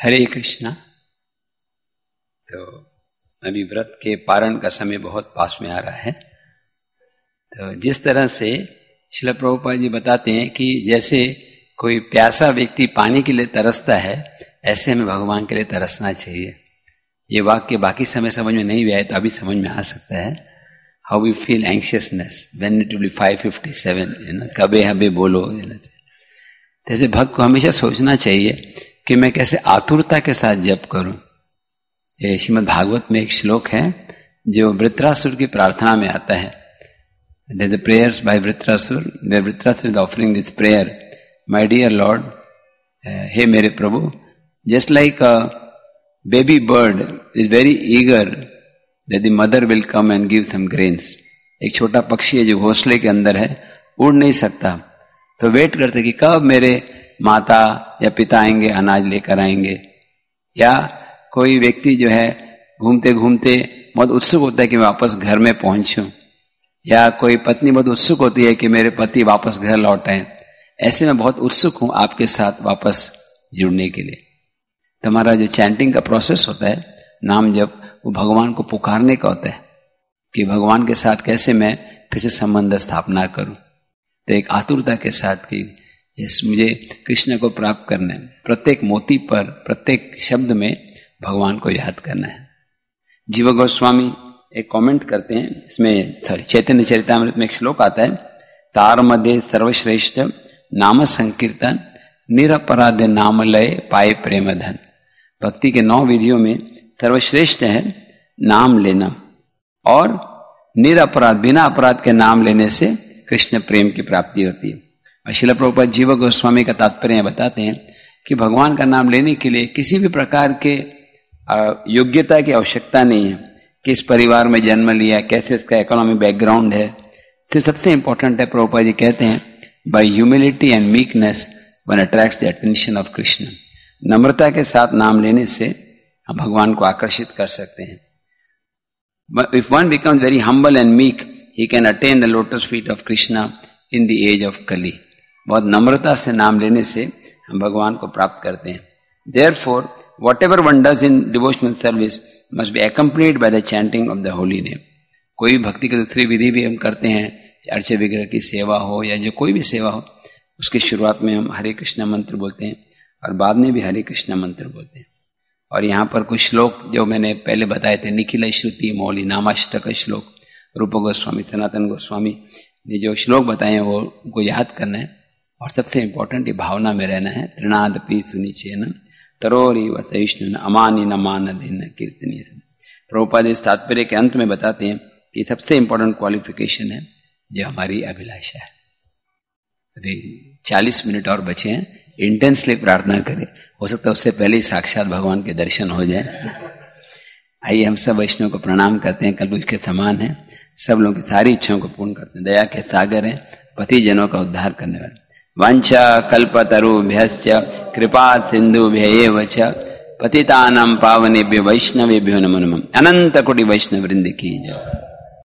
हरे कृष्णा। तो अभी व्रत के पारण का समय बहुत पास में आ रहा है। तो जिस तरह से श्रील प्रभुपाद जी बताते हैं कि जैसे कोई प्यासा व्यक्ति पानी के लिए तरसता है, ऐसे हमें भगवान के लिए तरसना चाहिए। ये वाक्य बाकी समय समझ में नहीं भी आए तो अभी समझ में आ सकता है। How we feel anxiousness when it will be 5:57, कबे हबे बोलो। जैसे भक्त को हमेशा सोचना चाहिए कि मैं कैसे आतुरता के साथ जप करूं। ये श्रीमद् भागवत में एक श्लोक है जो वृत्रासुर की प्रार्थना में आता है। There's a prayers by Vritrasur, where Vritrasur is offering this prayer, my dear Lord, hey मेरे प्रभु, just like a baby bird is very eager that the mother will come and give some grains. एक छोटा पक्षी है जो घोंसले के अंदर है, उड़ नहीं सकता, तो वेट करते कि कब मेरे माता या पिता आएंगे, अनाज लेकर आएंगे। या कोई व्यक्ति जो है घूमते घूमते बहुत उत्सुक होता है कि मैं वापस घर में पहुंचूं, या कोई पत्नी बहुत उत्सुक होती है कि मेरे पति वापस घर लौट आए। ऐसे में बहुत उत्सुक हूं आपके साथ वापस जुड़ने के लिए। तो हमारा जो चैंटिंग का प्रोसेस होता है, नाम जप, वो भगवान को पुकारने का होता है कि भगवान के साथ कैसे मैं फिर से संबंध स्थापना करूं। तो एक आतुरता के साथ कि यस, मुझे कृष्ण को प्राप्त करना है। प्रत्येक मोती पर, प्रत्येक शब्द में भगवान को याद करना है। जीव गोस्वामी एक कमेंट करते हैं, इसमें चैतन्य चरितामृत में एक श्लोक आता है, तार मध्य सर्वश्रेष्ठ नाम संकीर्तन निरपराध नाम लय पाए प्रेम धन। भक्ति के 9 विधियों में सर्वश्रेष्ठ है नाम लेना, और निरपराध, बिना अपराध के नाम लेने से कृष्ण प्रेम की प्राप्ति होती है। और श्रील प्रभुपाद जीव गोस्वामी का तात्पर्य बताते हैं कि भगवान का नाम लेने के लिए किसी भी प्रकार के योग्यता की आवश्यकता नहीं है। किस परिवार में जन्म लिया, कैसे इसका इकोनॉमिक बैकग्राउंड है, सिर्फ सबसे इंपॉर्टेंट है, प्रभुपाद जी कहते हैं, by humility and meekness one attracts the attention of Krishna. नम्रता के साथ नाम लेने से हम भगवान को आकर्षित कर सकते हैं। If one becomes very humble and meek, he can attain the lotus feet of Krishna in the age of Kali. बहुत नम्रता से नाम लेने से हम भगवान को प्राप्त करते हैं। Therefore whatever one does in devotional service must be accompanied by the chanting of the holy name. कोई भक्ति की दूसरी विधि भी हम करते हैं, अर्चे विग्रह की सेवा हो या जो कोई भी सेवा हो, उसकी शुरुआत में हम हरे कृष्ण मंत्र बोलते हैं और बाद में भी हरे कृष्ण मंत्र बोलते हैं। और यहाँ पर कुछ श्लोक जो मैंने पहले बताए थे, निखिल श्रुति मौली नामाष्टक श्लोक, रूप गोस्वामी सनातन गोस्वामी ने जो श्लोक बताए हैं वो उनको याद करना है। और सबसे इंपॉर्टेंट ये भावना में रहना है, तृणादपि सुनिचेन तरोरी वसहिष्णु अमानी न मान दिन कीर्तनीय। प्रभुपाद इस तात्पर्य के अंत में बताते हैं कि सबसे इंपॉर्टेंट क्वालिफिकेशन है जो हमारी अभिलाषा है। अभी 40 मिनट और बचे हैं, इंटेंसली प्रार्थना करें, हो सकता है उससे पहले ही साक्षात भगवान के दर्शन हो जाए। आइए हम सब वैष्णव को प्रणाम करते हैं, कल के समान है, सब लोगों की सारी इच्छाओं को पूर्ण करते हैं, दया के सागर हैं, पति जनों का उद्धार करने वाले। वंचा कल्पतरुभ्यश्च कृपा सिंधुभ्यैव च पतितानां पावनेभ्यो वैष्णवेभ्यो नमो नमः। अनंत कोटि वैष्णव वृंद की जय।